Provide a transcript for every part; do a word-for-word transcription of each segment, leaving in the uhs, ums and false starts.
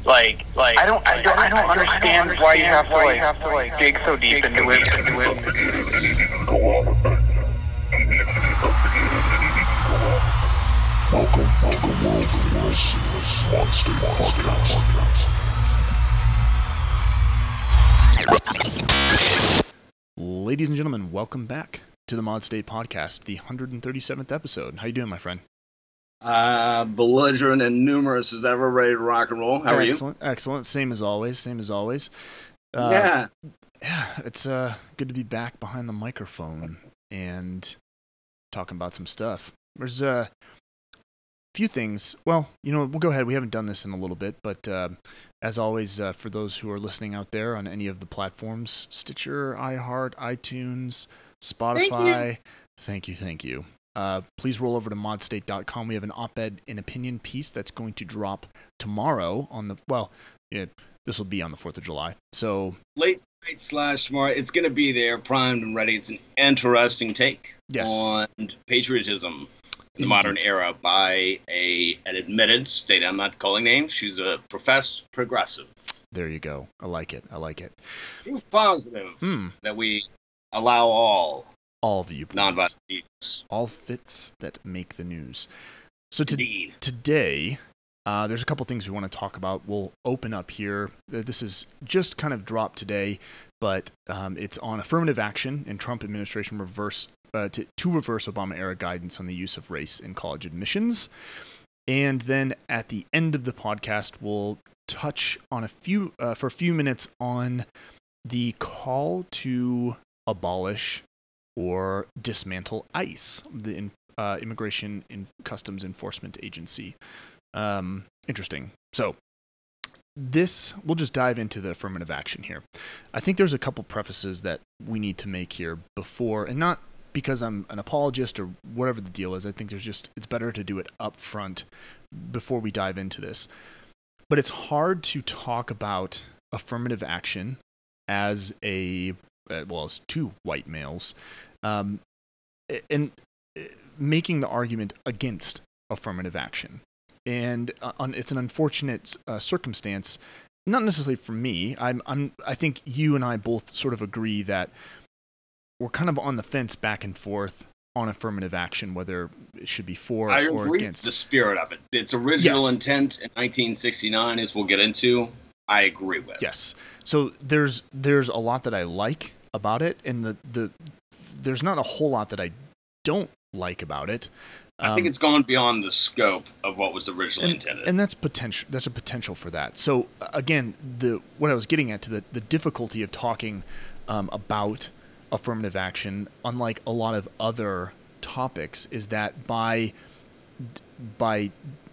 Like, like I don't, I don't, I don't understand why you have to like, have to like dig so deep into it. Into it. Welcome to the world famous Monster Podcast. Ladies and gentlemen, welcome back to the Mod State Podcast, the one hundred thirty-seventh episode. How you doing, my friend? Uh, belligerent and numerous as ever, ready to rock and roll. How are excellent, you? Excellent, excellent. Same as always, same as always. Uh, yeah. Yeah, it's uh, good to be back behind the microphone and talking about some stuff. There's uh, a few things. Well, you know, we'll go ahead. We haven't done this in a little bit, but uh, as always, uh, for those who are listening out there on any of the platforms, Stitcher, iHeart, iTunes, Spotify, thank you, thank you. Thank you. Uh, please roll over to mod state dot com. We have an op-ed and opinion piece that's going to drop tomorrow on the, well, it, this will be on the fourth of July. So late night slash tomorrow. It's going to be there, primed and ready. It's an interesting take yes. on patriotism in the modern era by a an admitted state. I'm not calling names. She's a professed progressive. There you go. I like it. I like it. Proof positive mm. that we allow all all viewpoints, non-violent views, all fits that make the news. So to, Indeed. today, uh, there's a couple things we want to talk about. We'll open up here. This is just kind of dropped today, but um, it's on affirmative action and Trump administration reverse uh, to, to reverse Obama-era guidance on the use of race in college admissions. And then at the end of the podcast, we'll touch on a few uh, for a few minutes on the call to abolish or dismantle ICE, the uh, Immigration and Customs Enforcement Agency. Um, interesting. So this, we'll just dive into the affirmative action here. I think there's a couple prefaces that we need to make here before, and not because I'm an apologist or whatever the deal is. I think there's just, it's better to do it up front before we dive into this. But it's hard to talk about affirmative action as a, well, as two white males, um, and making the argument against affirmative action. And uh, it's an unfortunate uh, circumstance, not necessarily for me. I'm, I'm, I think you and I both sort of agree that we're kind of on the fence back and forth on affirmative action, whether it should be for I or agree against. The spirit of it. Its original yes. intent in nineteen sixty-nine, as we'll get into, I agree with. Yes. So there's there's a lot that I like about it, and the, the there's not a whole lot that I don't like about it. Um, I think it's gone beyond the scope of what was originally and, intended. And that's potential. That's a potential for that. So again, the what I was getting at to the, the difficulty of talking um, about affirmative action, unlike a lot of other topics, is that by by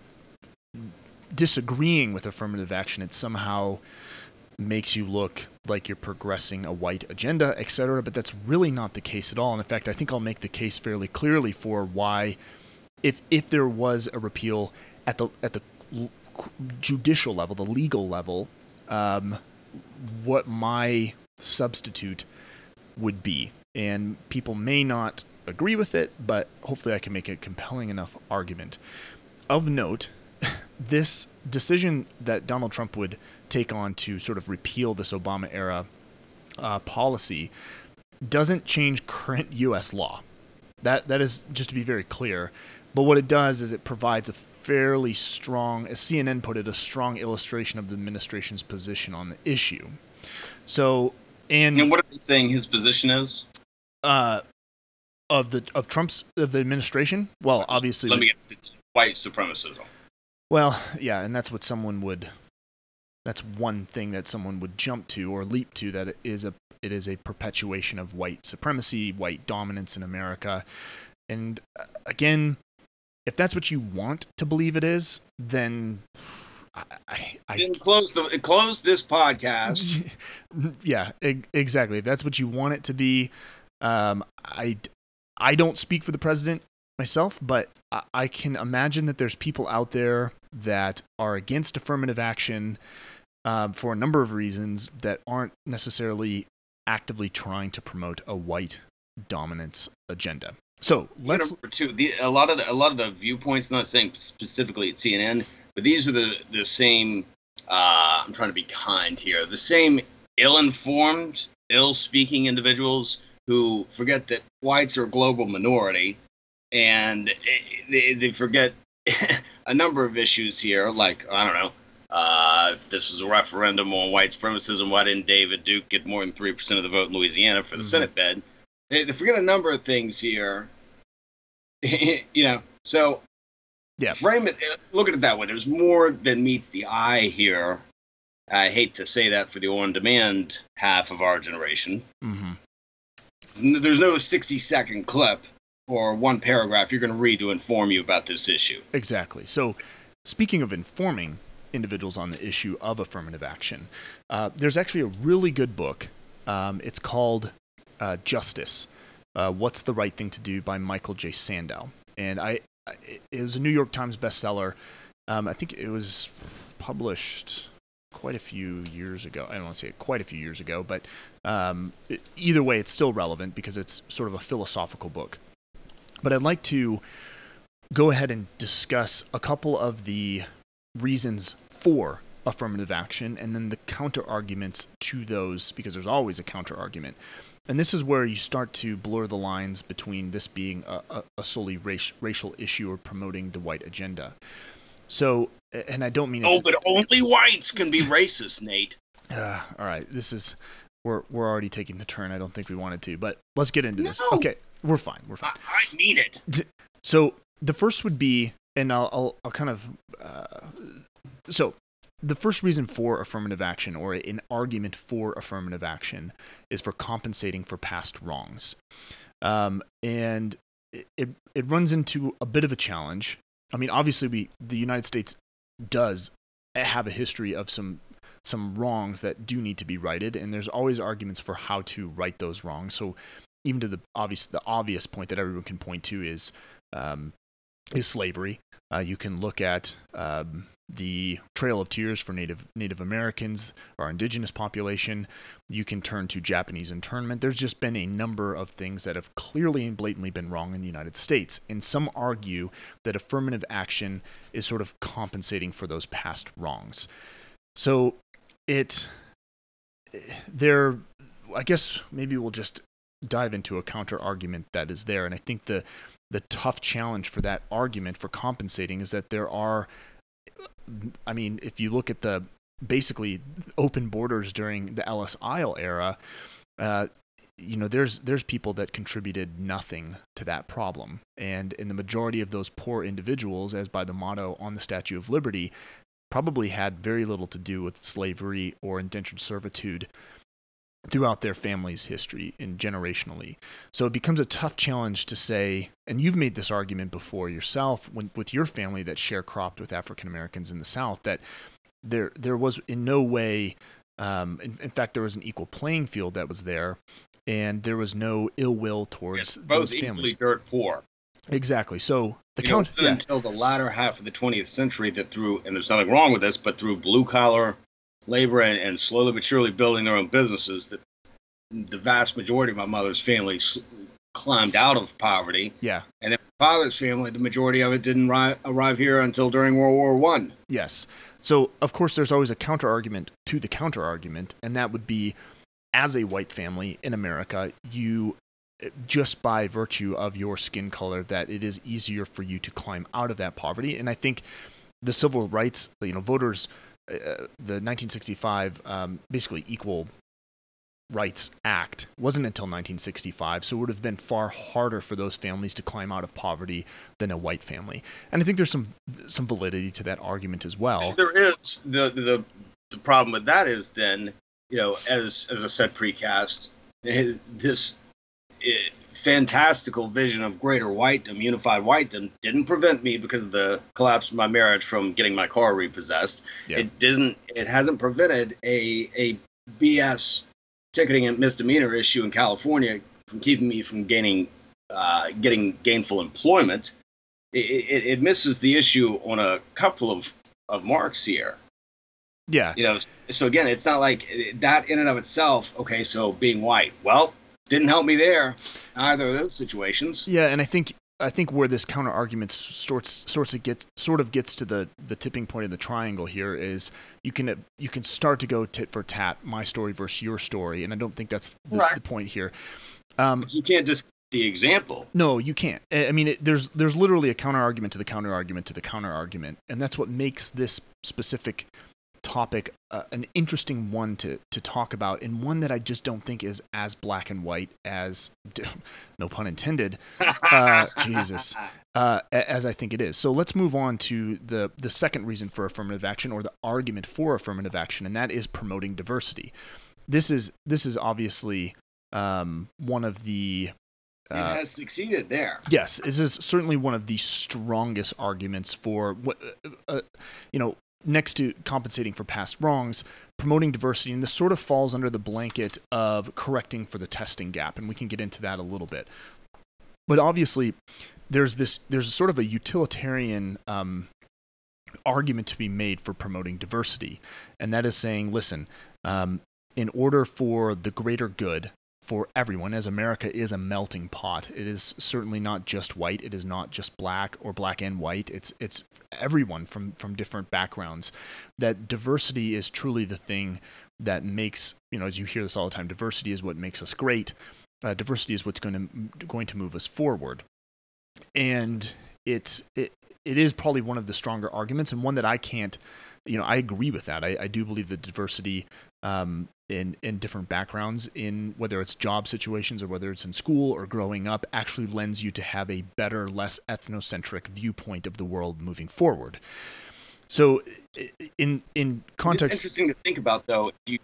disagreeing with affirmative action, it somehow makes you look like you're progressing a white agenda, et cetera. But that's really not the case at all. And in fact, I think I'll make the case fairly clearly for why, if if there was a repeal at the at the judicial level, the legal level, um, what my substitute would be. And people may not agree with it, but hopefully I can make a compelling enough argument. Of note, this decision that Donald Trump would take on to sort of repeal this Obama-era uh, policy doesn't change current U S law. That that is just to be very clear. But what it does is it provides a fairly strong, as C N N put it, a strong illustration of the administration's position on the issue. So, and, and what are they saying his position is? Uh, of the of Trump's of the administration. Well, obviously, let me get it's white supremacism. Well, yeah, and that's what someone would. That's one thing that someone would jump to or leap to. That it is a it is a perpetuation of white supremacy, white dominance in America. And uh, again, if that's what you want to believe it is, then I, I, I then close the close this podcast. Yeah, e- exactly. If that's what you want it to be, um, I I don't speak for the president myself, but I, I can imagine that there's people out there that are against affirmative action um, for a number of reasons that aren't necessarily actively trying to promote a white dominance agenda. So let's number two. The, a lot of the, a lot of the viewpoints, not saying specifically at C N N, but these are the the same uh, I'm trying to be kind here, the same ill-informed, ill-speaking individuals who forget that whites are a global minority, and they, they forget a number of issues here, like, I don't know, uh, if this was a referendum on white supremacism, why didn't David Duke get more than three percent of the vote in Louisiana for the mm-hmm. Senate bed? They, they forget a number of things here, you know, so yeah. frame it, look at it that way. There's more than meets the eye here. I hate to say that for the on-demand half of our generation. Mm-hmm. There's no sixty-second clip or one paragraph you're going to read to inform you about this issue. Exactly. So, speaking of informing individuals on the issue of affirmative action, uh, there's actually a really good book. Um, it's called uh, Justice, uh, What's the Right Thing to Do by Michael J. Sandow. And I, it was a New York Times bestseller. Um, I think it was published quite a few years ago. I don't want to say quite a few years ago, but um, it, either way, it's still relevant because it's sort of a philosophical book. But I'd like to go ahead and discuss a couple of the reasons for affirmative action and then the counter arguments to those, because there's always a counter argument. And this is where you start to blur the lines between this being a, a, a solely race, racial issue or promoting the white agenda. So, and I don't mean oh, but only whites can be racist, Nate. Uh, all right, this is we're we're already taking the turn I don't think we wanted to, but let's get into no. this. Okay, we're fine. We're fine. I, I mean it. So the first would be, and I'll I'll, I'll kind of uh, so the first reason for affirmative action, or an argument for affirmative action, is for compensating for past wrongs, um, and it, it it runs into a bit of a challenge. I mean, obviously, we the United States does have a history of some some wrongs that do need to be righted, and there's always arguments for how to right those wrongs. So, even to the obvious the obvious point that everyone can point to is um, is slavery. Uh, you can look at um, the Trail of Tears for Native Native Americans, our indigenous population. You can turn to Japanese internment. There's just been a number of things that have clearly and blatantly been wrong in the United States. And some argue that affirmative action is sort of compensating for those past wrongs. So it, there, I guess maybe we'll just dive into a counter argument that is there. And I think the the tough challenge for that argument for compensating is that there are, I mean, if you look at the basically open borders during the Ellis Isle era, uh, you know, there's there's people that contributed nothing to that problem. And in the majority of those poor individuals, as by the motto on the Statue of Liberty, probably had very little to do with slavery or indentured servitude throughout their family's history and generationally. So it becomes a tough challenge to say, and you've made this argument before yourself when, with your family that sharecropped with African Americans in the South, that there there was in no way, um, in, in fact, there was an equal playing field that was there, and there was no ill will towards yes, both those families. Equally dirt poor. Exactly. So the you count know, it wasn't yeah. until the latter half of the twentieth century that through, and there's nothing wrong with this, but through blue collar labor and, and slowly but surely building their own businesses, that the vast majority of my mother's family s- climbed out of poverty. Yeah. And then my father's family, the majority of it didn't ri- arrive here until during World War One. Yes. So, of course, there's always a counter-argument to the counter-argument, and that would be, as a white family in America, you, just by virtue of your skin color, that it is easier for you to climb out of that poverty. And I think the civil rights, you know, voters, uh, the nineteen sixty-five, um, basically equal Rights Act wasn't until nineteen sixty-five, so it would have been far harder for those families to climb out of poverty than a white family. And I think there's some some validity to that argument as well. There is. The the, the problem with that is then, you know, as as I said precast, this uh, fantastical vision of greater whitedom, unified whitedom, didn't prevent me, because of the collapse of my marriage, from getting my car repossessed. Yeah. It doesn't. It hasn't prevented a a B S ticketing and misdemeanor issue in California from keeping me from gaining, uh, getting gainful employment. It, it, it misses the issue on a couple of, of marks here. Yeah. You know, so again, it's not like that in and of itself. Okay, so being white, well, didn't help me there, either of those situations. Yeah, and I think I think where this counter argument sorts sorts of gets sort of gets to the, the tipping point of the triangle here is you can you can start to go tit for tat, my story versus your story, and I don't think that's the, right. the point here. Um, but you can't just the example. No, you can't. I mean, it, there's there's literally a counter argument to the counter argument to the counter argument, and that's what makes this specific topic uh, an interesting one to to talk about, and one that I just don't think is as black and white as, no pun intended, uh, Jesus, uh, as I think it is. So let's move on to the the second reason for affirmative action, or the argument for affirmative action, and that is promoting diversity. This is this is obviously um, one of the It uh, has succeeded there. Yes, this is certainly one of the strongest arguments for what uh, you know. Next to compensating for past wrongs, promoting diversity, and this sort of falls under the blanket of correcting for the testing gap, and we can get into that a little bit. But obviously, there's this there's sort of a utilitarian um, argument to be made for promoting diversity, and that is saying, listen, um, in order for the greater good for everyone, as America is a melting pot, it is certainly not just white, it is not just black or black and white, it's it's everyone from, from different backgrounds, that diversity is truly the thing that makes, you know, as you hear this all the time, diversity is what makes us great, uh, diversity is what's going to going to move us forward. And it, it it is probably one of the stronger arguments, and one that I can't, you know, I agree with that. I, I do believe that diversity um, in in different backgrounds, in whether it's job situations or whether it's in school or growing up, actually lends you to have a better, less ethnocentric viewpoint of the world moving forward. So, in in context, it's interesting to think about, though. You...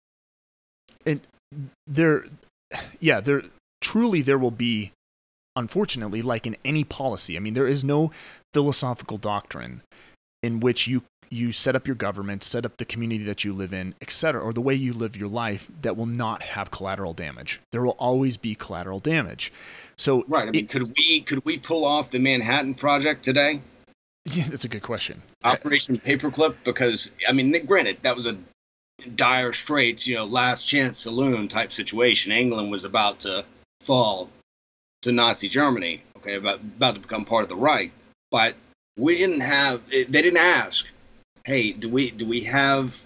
And there, yeah, there truly there will be. Unfortunately, like in any policy, I mean, there is no philosophical doctrine in which you you set up your government, set up the community that you live in, et cetera, or the way you live your life that will not have collateral damage. There will always be collateral damage. So, right. I mean, it, could we could we pull off the Manhattan Project today? Yeah, that's a good question. Operation Paperclip, because I mean, granted, that was a dire straits, you know, last chance saloon type situation. England was about to fall to Nazi Germany, okay, about about to become part of the Reich, but we didn't have. They didn't ask, hey, do we do we have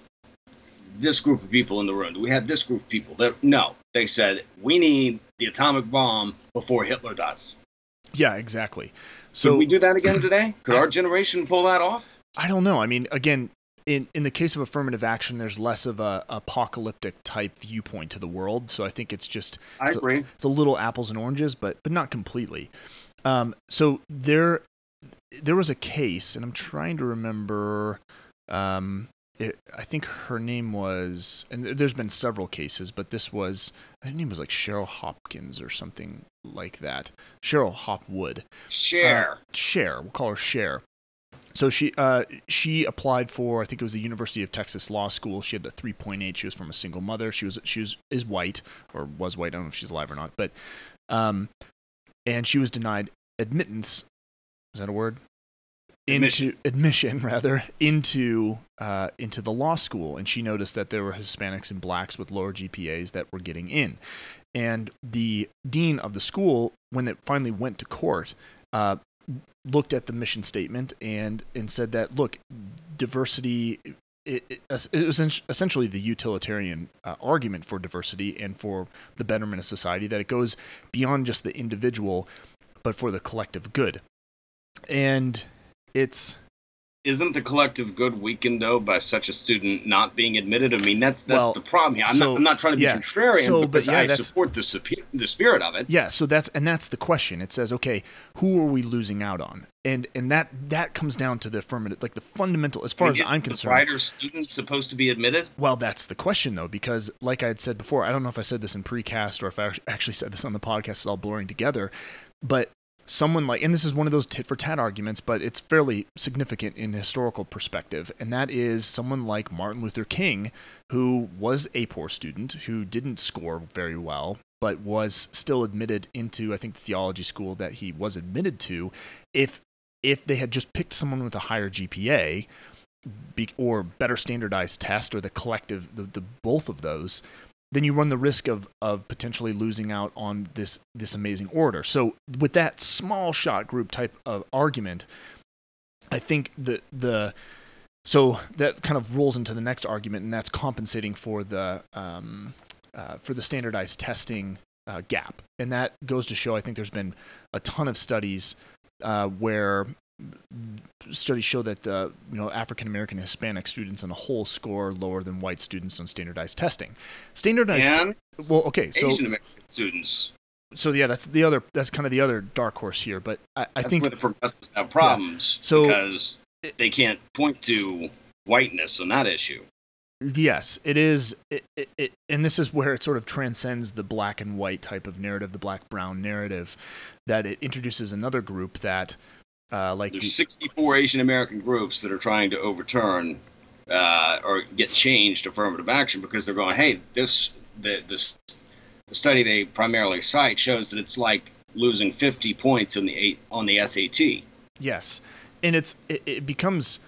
this group of people in the room? Do we have this group of people? That no, they said we need the atomic bomb before Hitler does. Yeah, exactly. So could we do that again today? Could our generation pull that off? I don't know. I mean, again, in in the case of affirmative action, there's less of a apocalyptic type viewpoint to the world. So I think it's just I it's agree. A, it's a little apples and oranges, but but not completely. Um, so there there was a case, and I'm trying to remember. Um, it, I think her name was, and there's been several cases, but this was, her name was like Cheryl Hopkins or something like that. Cheryl Hopwood. Cher. Uh, Cher. We'll call her Cher. So she uh, she applied for, I think it was the University of Texas Law School. She had a three point eight. She was from a single mother. She was she was is white, or was white. I don't know if she's alive or not. But um, and she was denied admittance. Is that a word? Admission. Into admission rather into uh, into the law school, and she noticed that there were Hispanics and blacks with lower G P As that were getting in, and the dean of the school, when it finally went to court, uh, looked at the mission statement and and said that, look, diversity, it, it, it was essentially the utilitarian uh, argument for diversity and for the betterment of society, that it goes beyond just the individual, but for the collective good. And it's... Isn't the collective good weakened, though, by such a student not being admitted? I mean, that's that's well, the problem here. I'm, so, not, I'm not trying to be yeah, contrarian, so, because but yeah, I that's, support the, the spirit of it. Yeah, so that's and that's the question. It says, okay, who are we losing out on? And and that that comes down to the affirmative, like the fundamental, as far I mean, as I'm the concerned. brighter students supposed to be admitted? Well, that's the question, though, because like I had said before, I don't know if I said this in precast or if I actually said this on the podcast, it's all blurring together, but someone like, and this is one of those tit for tat arguments, but it's fairly significant in historical perspective, and that is someone like Martin Luther King, who was a poor student, who didn't score very well, but was still admitted into, I think, the theology school that he was admitted to. If if they had just picked someone with a higher G P A, be, or better standardized test, or the collective, the, the both of those, then you run the risk of of potentially losing out on this this amazing orator. So with that small shot group type of argument, I think the the so that kind of rolls into the next argument, and that's compensating for the um, uh, for the standardized testing uh, gap, and that goes to show. I think there's been a ton of studies uh, where studies show that uh, you know African American Hispanic students on a whole score lower than white students on standardized testing. Standardized, and t- well, okay, so Asian American students. So yeah, that's the other. That's kind of the other dark horse here. But I, I That's think where the progressives have problems yeah. so, because they can't point to whiteness on that issue. Yes, it is. It, it, it, and this is where it sort of transcends the black and white type of narrative, the black-brown narrative, that it introduces another group that, uh, like there's the, sixty-four Asian American groups that are trying to overturn uh, or get changed affirmative action because they're going, hey, this the this the study they primarily cite shows that it's like losing fifty points on the eight, on the S A T. Yes, and it's it, it becomes.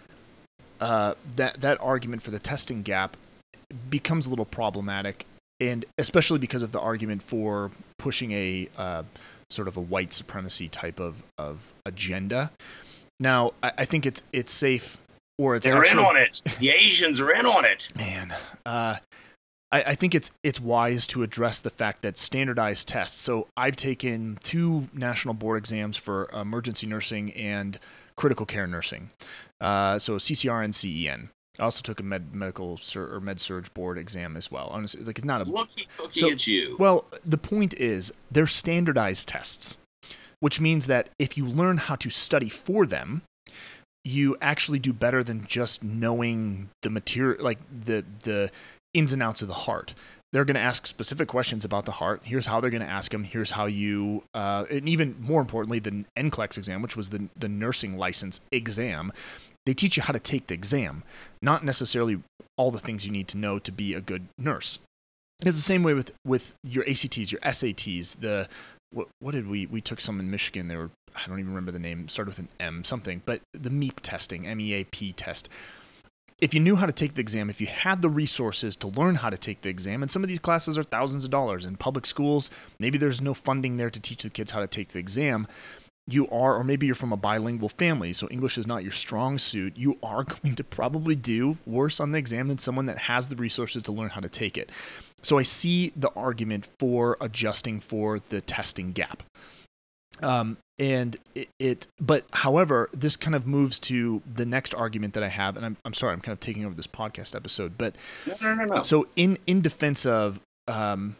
Uh, that that argument for the testing gap becomes a little problematic, and especially because of the argument for pushing a uh, sort of a white supremacy type of, of agenda. Now, I, I think it's it's safe, or it's they're actually, in on it. The Asians are in on it. Man, uh, I, I think it's it's wise to address the fact that standardized tests. So I've taken two national board exams for emergency nursing and critical care nursing. Uh, so C C R and C E N. I also took a med medical sur or med surg board exam as well. Honestly, it's like it's not a looky cookie so, at you. Well, the point is they're standardized tests, which means that if you learn how to study for them, you actually do better than just knowing the material, like the the ins and outs of the heart. They're going to ask specific questions about the heart. Here's how they're going to ask them. Here's how you, uh, and even more importantly, the N C L E X exam, which was the the nursing license exam. They teach you how to take the exam, not necessarily all the things you need to know to be a good nurse. It's the same way with, with your A C Ts, your S A Ts. The what, what did we we took some in Michigan? They were I don't even remember the name. Started with an M something, but the M E A P testing, M E A P test. If you knew how to take the exam, if you had the resources to learn how to take the exam, and some of these classes are thousands of dollars in public schools, maybe there's no funding there to teach the kids how to take the exam. You are, or maybe you're from a bilingual family, so English is not your strong suit, you are going to probably do worse on the exam than someone that has the resources to learn how to take it. So I see the argument for adjusting for the testing gap. Um, and it, it, but however, this kind of moves to the next argument that I have, and I'm, I'm sorry, I'm kind of taking over this podcast episode, but no, no, no, no. So in, in defense of, um,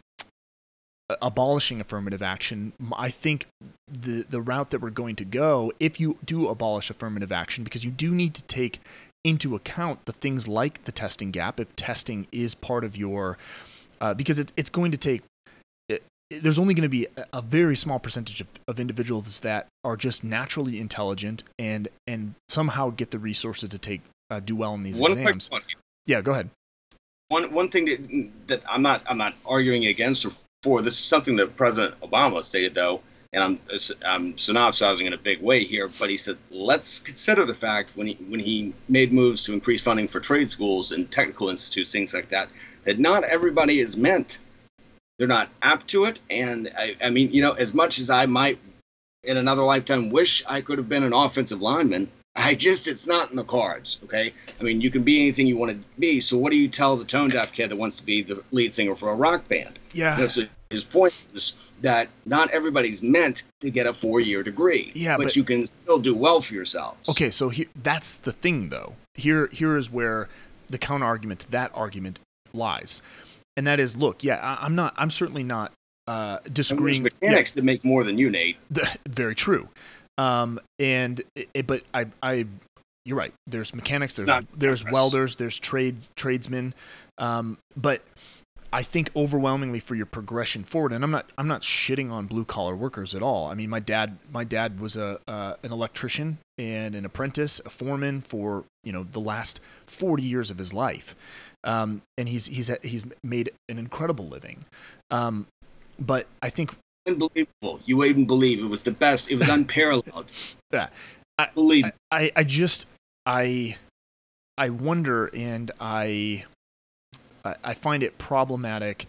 abolishing affirmative action, I think the the route that we're going to go, if you do abolish affirmative action, because you do need to take into account the things like the testing gap, if testing is part of your, uh, because it, it's going to take, it, it, there's only going to be a, a very small percentage of, of individuals that are just naturally intelligent and and somehow get the resources to take uh, do well in these one exams. Quick one. Yeah, go ahead. One one thing that, that I'm not I'm not arguing against or for. This is something that President Obama stated, though, and I'm I'm synopsizing in a big way here. But he said, let's consider the fact when he when he made moves to increase funding for trade schools and technical institutes, things like that, that not everybody is meant. They're not apt to it. And I, I mean, you know, as much as I might in another lifetime wish I could have been an offensive lineman, I just, it's not in the cards, okay? I mean, you can be anything you want to be, so what do you tell the tone-deaf kid that wants to be the lead singer for a rock band? Yeah. You know, so his point is that not everybody's meant to get a four-year degree, yeah, but, but you can still do well for yourselves. Okay, so he, that's the thing, though. Here, Here is where the counter-argument to that argument lies. And that is, look, yeah, I, I'm not, I'm certainly not uh, disagreeing. And there's mechanics yeah, that make more than you, Nate. The, very true. Um, and it, but I, I, you're right. There's mechanics. There's there's welders. There's trades tradesmen. Um, but I think overwhelmingly for your progression forward, and I'm not I'm not shitting on blue collar workers at all. I mean, my dad my dad was a uh, an electrician and an apprentice, a foreman for you know the last forty years of his life, um, and he's he's he's made an incredible living. Um, but I think. Unbelievable. You wouldn't believe it was the best. It was unparalleled. Yeah. I, believe I, I, I just I I wonder and I I find it problematic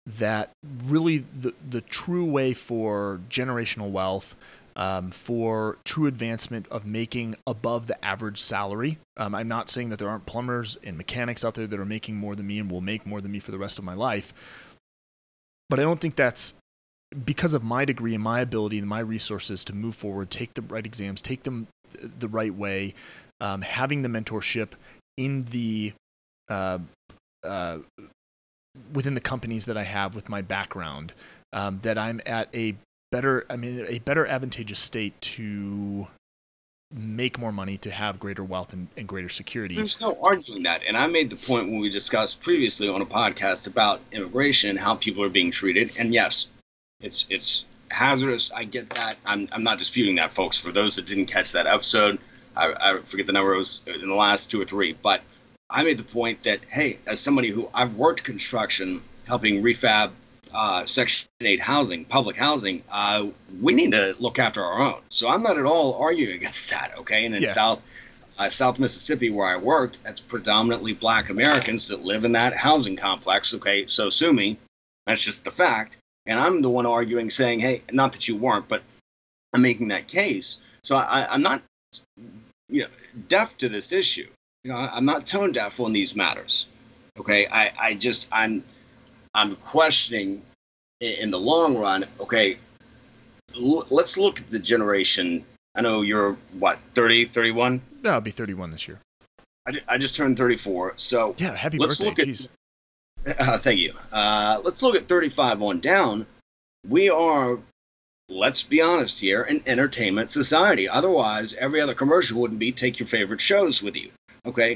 that really the the true way for generational wealth, um, for true advancement of making above the average salary. Um, I'm not saying that there aren't plumbers and mechanics out there that are making more than me and will make more than me for the rest of my life. But I don't think that's because of my degree and my ability and my resources to move forward, take the right exams, take them the right way, um, having the mentorship in the uh, uh, within the companies that I have with my background, um, that I'm at a better, I mean, a better advantageous state to make more money, to have greater wealth and, and greater security. There's no arguing that. And I made the point when we discussed previously on a podcast about immigration and how people are being treated. And yes, it's it's hazardous. I get that. I'm I'm not disputing that, folks. For those that didn't catch that episode, I, I forget the number, it was in the last two or three. But I made the point that, hey, as somebody who I've worked construction, helping refab uh, Section eight housing, public housing, uh, we need to look after our own. So I'm not at all arguing against that, okay? And in Yeah. South uh, South Mississippi, where I worked, that's predominantly Black Americans that live in that housing complex, okay? So sue me. That's just the fact. And I'm the one arguing, saying, hey, not that you weren't, but I'm making that case. So I, I'm not, you know, deaf to this issue. You know, I'm not tone deaf on these matters. Okay, I, I just I'm I'm questioning in the long run. Okay, l- let's look at the generation. I know you're what thirty, thirty-one. No, I'll be thirty-one this year. I, ju- I just turned thirty-four. So Yeah, happy let's birthday. look at. Jeez. Uh, thank you. Uh, let's look at thirty-five on down. We are, let's be honest here, an entertainment society. Otherwise, every other commercial wouldn't be take your favorite shows with you. Okay?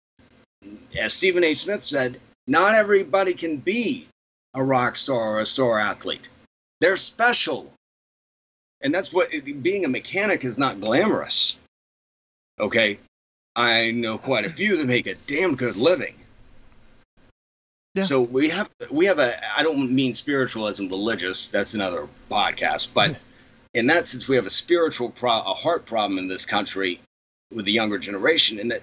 As Stephen A. Smith said, not everybody can be a rock star or a star athlete. They're special. And that's what, being a mechanic is not glamorous. Okay? I know quite a few that make a damn good living. Yeah. So we have we have a, I don't mean spiritualism religious, that's another podcast, but in that sense we have a spiritual pro, a heart problem in this country with the younger generation, in that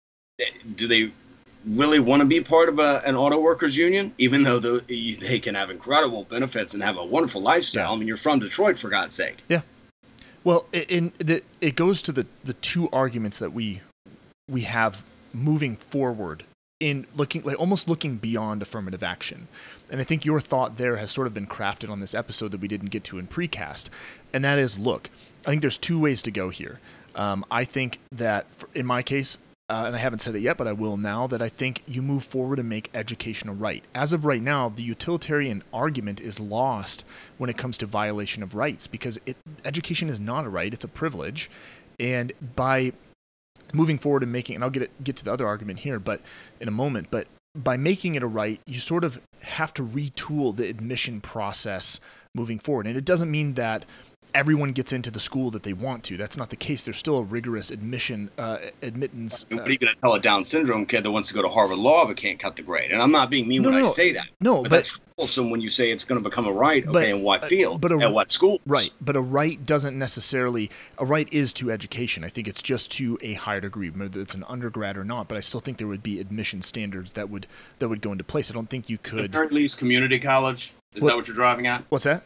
do they really want to be part of a, an auto workers union, even though the, they can have incredible benefits and have a wonderful lifestyle? Yeah. I mean, you're from Detroit, for God's sake. Yeah. Well, in the, it goes to the, the two arguments that we we have moving forward in looking, like almost looking beyond affirmative action. And I think your thought there has sort of been crafted on this episode that we didn't get to in precast. And that is, look, I think there's two ways to go here. Um, I think that for, in my case, uh, and I haven't said it yet, but I will now, that I think you move forward and make education a right. As of right now, the utilitarian argument is lost when it comes to violation of rights, because it, education is not a right, it's a privilege. And by moving forward and making, and I'll get it, get to the other argument here, but in a moment, but by making it a right, you sort of have to retool the admission process moving forward. And it doesn't mean that everyone gets into the school that they want to. That's not the case. There's still a rigorous admission, uh, admittance. What are you going to tell a Down syndrome kid that wants to go to Harvard Law but can't cut the grade? And I'm not being mean No, when no, I no. say that. No, But, but, that's troublesome when you say it's going to become a right. Okay, But, in what uh, field? but a- At what school? right. But a right doesn't necessarily, a right is to education. I think it's just to a higher degree, whether it's an undergrad or not. But I still think there would be admission standards that would, that would go into place. I don't think you At the could. very least, community college. Is What- that what you're driving at? What's that?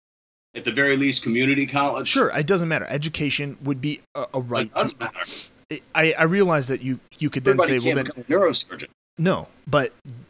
At the very least, community college. Sure, it doesn't matter. Education would be a, a But right it doesn't to. matter. I, I realize that you, you could then Everybody say, well, can't then become a neurosurgeon. no, but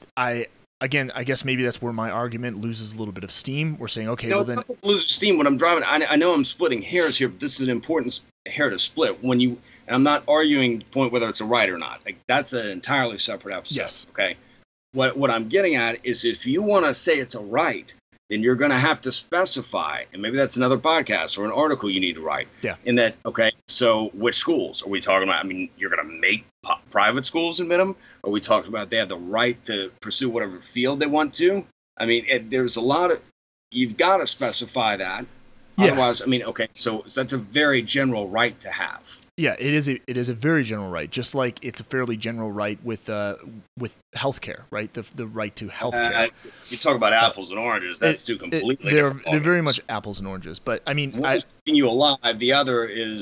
I again, I guess maybe that's where my argument loses a little bit of steam. We're saying, okay, No, well then, it's not to lose steam when I'm driving. I, I know I'm splitting hairs here, but this is an important s- hair to split. When you, and I'm not arguing the point whether it's a right or not. Like, that's an entirely separate episode. Yes. Okay. What what I'm getting at is, if you want to say it's a right, then you're going to have to specify, and maybe that's another podcast or an article you need to write. Yeah. In that, okay, so which schools are we talking about? I mean, you're going to make po- private schools admit them? Are we talking about they have the right to pursue whatever field they want to? I mean, it, there's a lot of, you've got to specify that. Yeah. Otherwise, I mean, okay, so, so that's a very general right to have. yeah, it is a it is a very general right, just like it's a fairly general right with uh with healthcare, right? The the right to healthcare. Uh, you talk about apples and oranges, that's It- two It- completely they're different they're very ballgames. much apples and oranges, but I mean, One I, is keeping you alive, the other is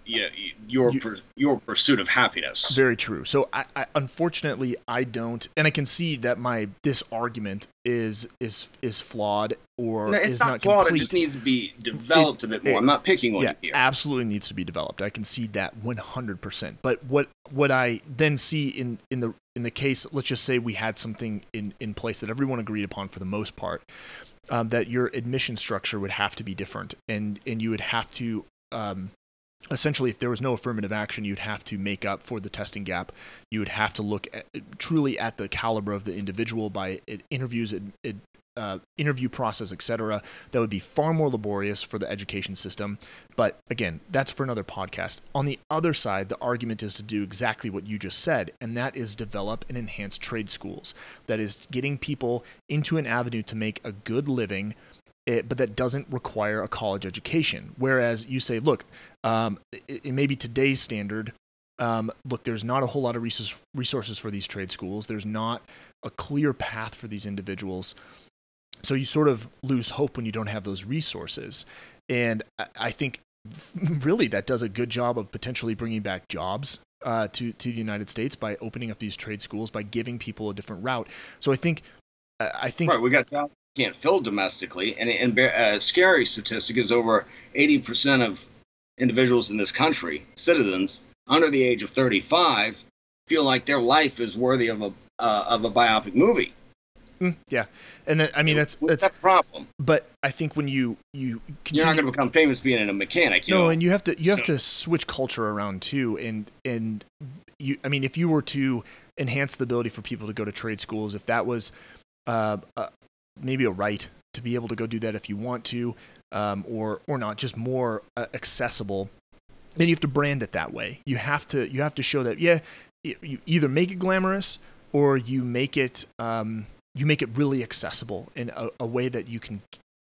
you know, your You- per, your pursuit of happiness. Very true. So I, I unfortunately I don't, and I can see that my this argument is is is flawed or No, it's is not, not flawed. complete. It just needs to be developed a bit more. it- I'm not picking on yeah, you here. absolutely needs to be developed. I concede that one hundred percent. But what what I then see in in the in the case, let's just say we had something in in place that everyone agreed upon for the most part, um, that your admission structure would have to be different, and and you would have to um, essentially, if there was no affirmative action, you'd have to make up for the testing gap. You would have to look at, truly at the caliber of the individual by it, interviews, it, it, uh, interview process, et cetera. That would be far more laborious for the education system. But again, that's for another podcast. On the other side, the argument is to do exactly what you just said, and that is develop and enhance trade schools. That is getting people into an avenue to make a good living, It, but that doesn't require a college education. Whereas you say, look, um, it, it may be today's standard. Um, look, there's not a whole lot of resource, resources for these trade schools. There's not a clear path for these individuals. So you sort of lose hope when you don't have those resources. And I, I think really that does a good job of potentially bringing back jobs uh, to, to the United States by opening up these trade schools, by giving people a different route. So I think, I think Right, we got jobs we can't fill domestically, and and a scary statistic is over eighty percent of individuals in this country, citizens under the age of thirty-five, feel like their life is worthy of a uh, of a biopic movie. Mm, yeah, and that, I mean that's What's that's. that problem? But I think when you you continue, You're not going to become famous being a mechanic. You no, know? and you have to you have So- to switch culture around too, and and you I mean if you were to enhance the ability for people to go to trade schools, if that was uh, uh maybe a right to be able to go do that if you want to, um, or or not, just more uh, accessible, then you have to brand it that way. You have to you have to show that yeah, you either make it glamorous or you make it um, you make it really accessible in a, a way that you can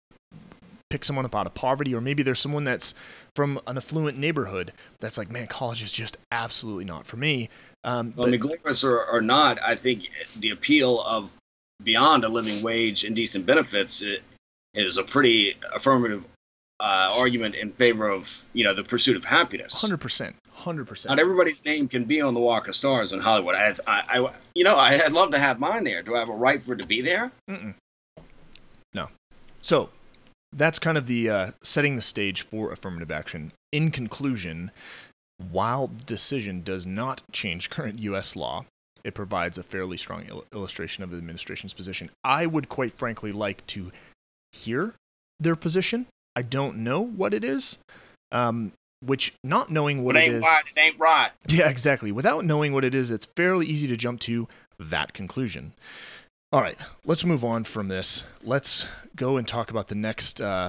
pick someone up out of poverty, or maybe there's someone that's from an affluent neighborhood that's like, man, college is just absolutely not for me. Um, Well, but, I mean, glamorous or, or not, I think the appeal of beyond a living wage and decent benefits it, is a pretty affirmative uh, argument in favor of, you know, the pursuit of happiness. one hundred percent. one hundred percent. Not everybody's name can be on the Walk of Stars in Hollywood. I, I, I you know, I, I'd love to have mine there. Do I have a right for it to be there? Mm-mm. No. So that's kind of the uh, setting the stage for affirmative action. In conclusion, while decision does not change current U S law, it provides a fairly strong il- illustration of the administration's position. I would quite frankly like to hear their position. I don't know what it is, um, which not knowing what it it ain't is. right. It ain't right. Yeah, exactly. Without knowing what it is, it's fairly easy to jump to that conclusion. All right, let's move on from this. Let's go and talk about the next uh,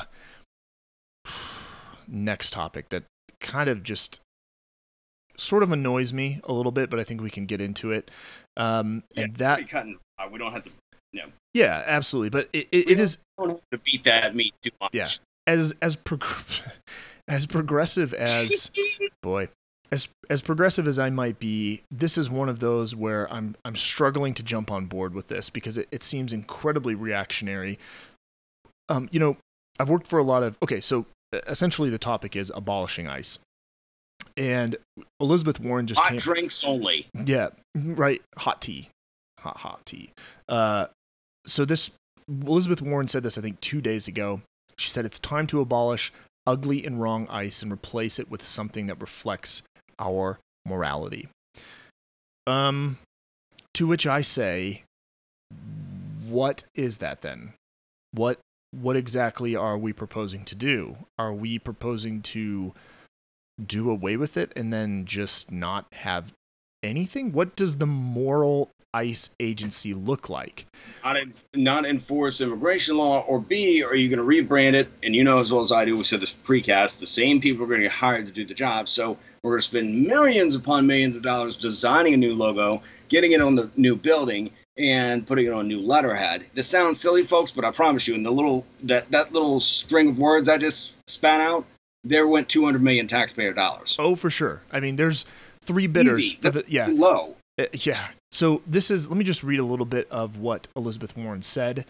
next topic that kind of just sort of annoys me a little bit, but I think we can get into it. Um, Yeah, and that, pretty cut and dry. We don't have to, you know, yeah, absolutely. But it, it, We it is don't have to beat that meat too much. Yeah. as as prog- as progressive as boy. As as progressive as I might be, this is one of those where I'm I'm struggling to jump on board with this because it, it seems incredibly reactionary. Um, you know, I've worked for a lot of okay, so essentially the topic is abolishing ICE. And Elizabeth Warren just Hot came drinks only. Yeah, right, hot tea. Hot hot tea. Uh so this Elizabeth Warren said this I think two days ago. She said it's time to abolish ugly and wrong ICE and replace it with something that reflects our morality. Um, to which I say, what is that then? What what exactly are we proposing to do? Are we proposing to do away with it and then just not have anything? What does the moral ICE agency look like? Not, en- not enforce immigration law, or B, are you going to rebrand it? And you know as well as I do, we said this precast, the same people are going to get hired to do the job. So we're going to spend millions upon millions of dollars designing a new logo, getting it on the new building, and putting it on a new letterhead. This sounds silly, folks, but I promise you, in the little that, that little string of words I just spat out, there went two hundred million taxpayer dollars. Oh, for sure. I mean, there's three bidders Easy. for the yeah. Low. Uh, yeah. So this is, let me just read a little bit of what Elizabeth Warren said.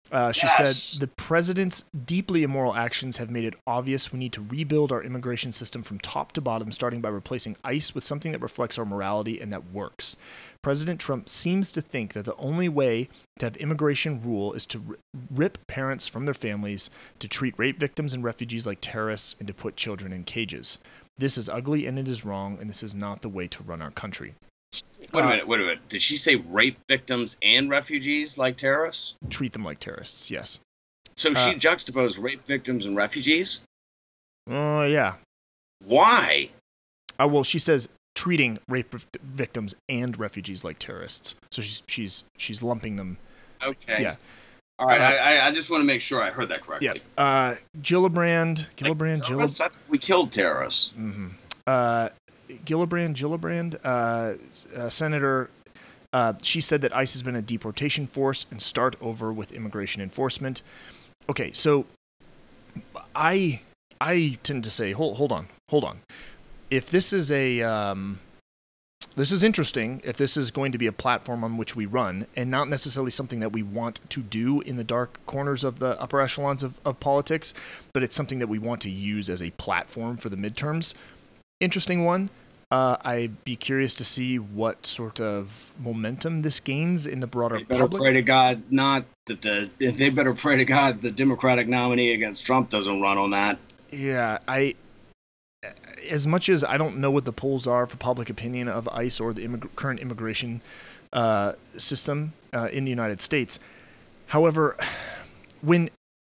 Uh, she Yes. said, the president's deeply immoral actions have made it obvious we need to rebuild our immigration system from top to bottom, starting by replacing ICE with something that reflects our morality and that works. President Trump seems to think that the only way to have immigration rule is to r- rip parents from their families, to treat rape victims and refugees like terrorists, and to put children in cages. This is ugly and it is wrong, and this is not the way to run our country. Wait a Uh, minute, wait a minute. Did she say rape victims and refugees like terrorists? Treat them like terrorists, yes. So she Uh, juxtaposed rape victims and refugees? Oh, uh, yeah. Why? Uh, well, she says treating rape vic- victims and refugees like terrorists. So she's she's she's lumping them. Okay. Yeah. All right, Uh, I, I- I just want to make sure I heard that correctly. Yeah. Uh, Gillibrand, Gillibrand, Like, Gillib- terrorists? I thought we killed terrorists. mm-hmm. uh, Gillibrand, Gillibrand, uh, uh, Senator. Uh, she said that ICE has been a deportation force and start over with immigration enforcement. Okay, so I I tend to say, hold hold on, hold on. If this is a um, this is interesting, if this is going to be a platform on which we run, and not necessarily something that we want to do in the dark corners of the upper echelons of, of politics, but it's something that we want to use as a platform for the midterms. Interesting one. Uh, I'd be curious to see what sort of momentum this gains in the broader They better public. pray to God not that the. They better pray to God the Democratic nominee against Trump doesn't run on that. Yeah, I. As much as I don't know what the polls are for public opinion of ICE or the immig- current immigration uh, system uh, in the United States, however, when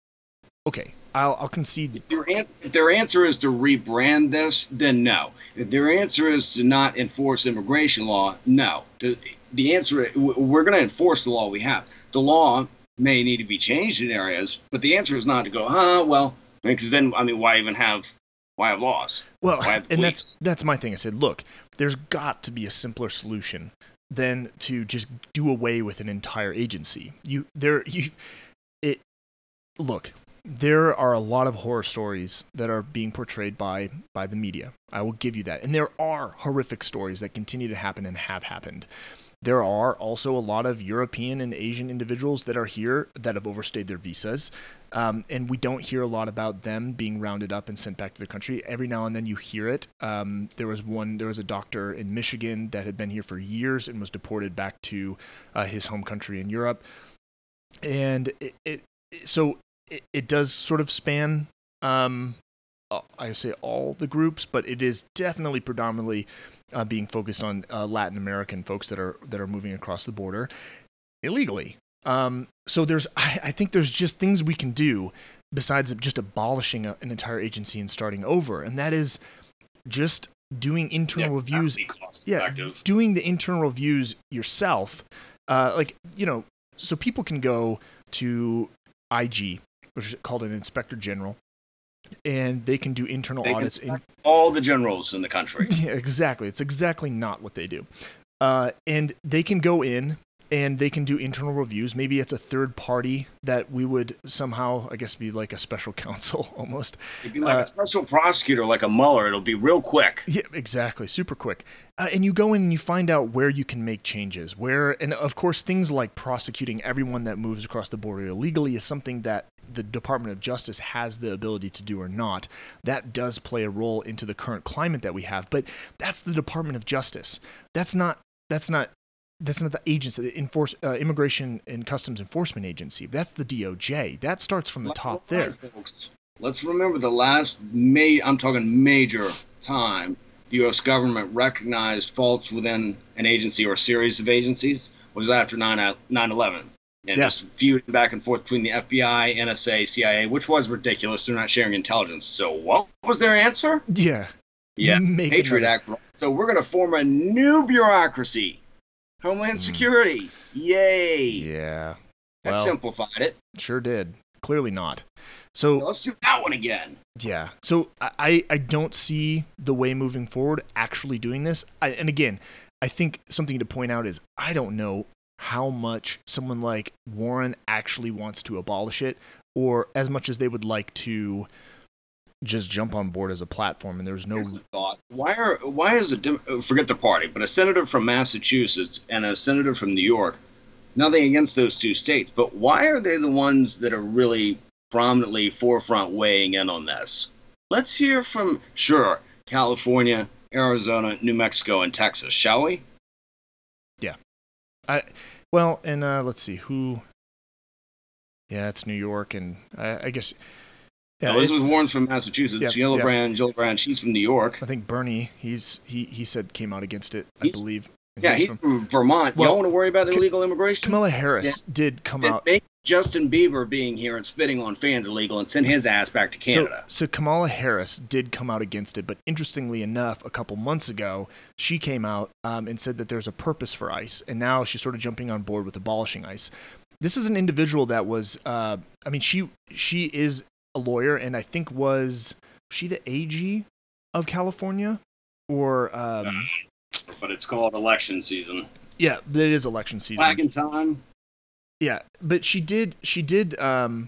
okay, I'll, I'll concede. If their, an- if their answer is to rebrand this, then no. If their answer is to not enforce immigration law, no. The, the answer, we're going to enforce the law we have. The law may need to be changed in areas, but the answer is not to go, huh, well, because then, I mean, why even have, why have laws? Well, Why have and police? that's that's my thing. I said, look, there's got to be a simpler solution than to just do away with an entire agency. You there you it look. There are a lot of horror stories that are being portrayed by by the media. I will give you that. And there are horrific stories that continue to happen and have happened. There are also a lot of European and Asian individuals that are here that have overstayed their visas. Um, and we don't hear a lot about them being rounded up and sent back to their country. Every now and then you hear it. Um, there was one, there was a doctor in Michigan that had been here for years and was deported back to uh, his home country in Europe. And it, it so it, it does sort of span, um, I say all the groups, but it is definitely predominantly uh, being focused on uh, Latin American folks that are that are moving across the border illegally. Um, so there's, I, I think there's just things we can do besides just abolishing a, an entire agency and starting over, and that is just doing internal Yeah, reviews. that'd be cost Yeah, effective. doing the internal reviews yourself, uh, like you know, so people can go to I G, which is called an Inspector General, and they can do internal They can audits. In, inspect all the generals in the country. yeah, exactly. It's exactly not what they do. Uh, and they can go in and they can do internal reviews. Maybe it's a third party that we would somehow, I guess, be like a special counsel almost. It'd be like Uh, a special prosecutor, like a Mueller. It'll be real quick. Yeah, exactly. Super quick. Uh, and you go in and you find out where you can make changes. Where, and of course, things like prosecuting everyone that moves across the border illegally is something that the Department of Justice has the ability to do or not. That does play a role into the current climate that we have. But that's the Department of Justice. That's not. That's not. That's not the agency, the enforce, uh, Immigration and Customs Enforcement Agency. That's the D O J. That starts from the top there. Folks, let's remember the last, ma- I'm talking major time, the U S government recognized faults within an agency or a series of agencies was after nine eleven. And Yeah. this feud back and forth between the F B I, N S A, C I A, which was ridiculous. They're not sharing intelligence. So what was their answer? Yeah. Yeah, Make Patriot another- Act. So we're going to form a new bureaucracy. Homeland Mm. Security. Yay. Yeah. That Well, simplified it. sure did. Clearly not. So Now let's do that one again. yeah. So I, I don't see the way moving forward actually doing this. I, and again, I think something to point out is I don't know how much someone like Warren actually wants to abolish it, or as much as they would like to just jump on board as a platform. And there's no Here's a thought. Why are why is a Dem- forget the party, but a senator from Massachusetts and a senator from New York Nothing against those two states, but why are they the ones that are really prominently forefront weighing in on this? Let's hear from, sure, California, Arizona, New Mexico, and Texas, shall we? Yeah. I well, and uh, let's see who. Yeah, it's New York, and I, I guess. Yeah, Elizabeth Warren's from Massachusetts. Yeah, Gillibrand, yeah. Gillibrand, she's from New York. I think Bernie, he's he he said came out against it. I He's, believe. Yeah, he's, he's from, from Vermont. Well, Y'all want to worry about illegal immigration? Kamala Harris yeah. did come it out. Make Justin Bieber being here and spitting on fans illegal and send his ass back to Canada. So, so Kamala Harris did come out against it, but interestingly enough, a couple months ago, she came out um, and said that there's a purpose for ICE, and now she's sort of jumping on board with abolishing ICE. This is an individual that was, uh, I mean, she she is a lawyer, and I think was, was she the A G of California? Or... Um, but it's called election season. Yeah, it is election season. Back in time. Yeah, but she did. She did. Um,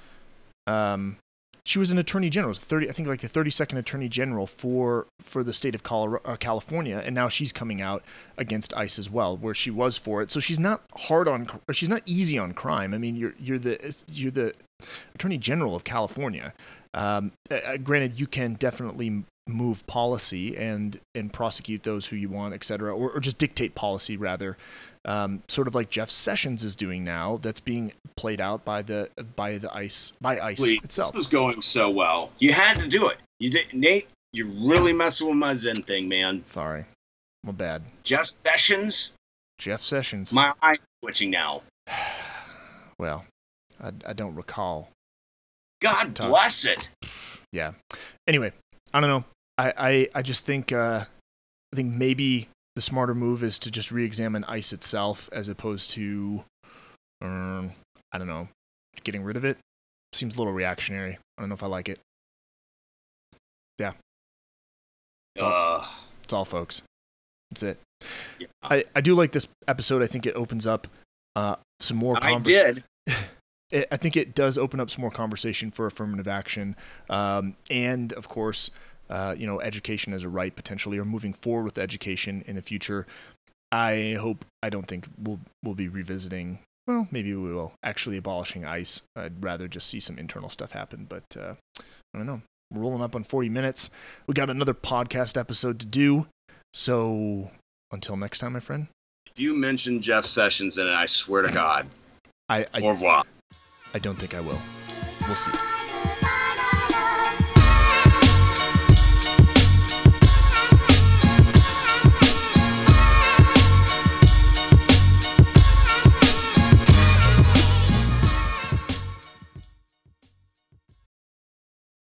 um, she was an attorney general. thirty, I think, like the thirty-second attorney general for for the state of Colorado, uh, California, and now she's coming out against ICE as well, where she was for it. So she's not hard on. Or she's not easy on crime. I mean, you're you're the you're the attorney general of California. Um, uh, granted, you can definitely move policy and and prosecute those who you want, et cetera, or, or just dictate policy rather, um, sort of like Jeff Sessions is doing now. That's being played out by the by the ICE by ICE Please, itself. This was going so well. You had to do it. You did, Nate. You're really messing with my Zen thing, man. Sorry, my bad. Jeff Sessions. Jeff Sessions. My eye's twitching now. Well, I, I don't recall. God bless it. Yeah. Anyway, I don't know. I, I, I just think uh, I think maybe the smarter move is to just re-examine ICE itself as opposed to, um, I don't know, getting rid of it. Seems a little reactionary. I don't know if I like it. Yeah. That's all, uh, that's all folks. That's it. Yeah. I, I do like this episode. I think it opens up uh, some more conversation. I did. I think it does open up some more conversation for affirmative action, um, and of course, uh, you know, education as a right potentially, or moving forward with education in the future. I hope. I don't think we'll we'll be revisiting. Well, maybe we will actually abolishing ICE. I'd rather just see some internal stuff happen. But uh, I don't know. We're rolling up on forty minutes. We got another podcast episode to do. So until next time, my friend. If you mention Jeff Sessions in it, I swear to God. I, I au revoir. I don't think I will. We'll see.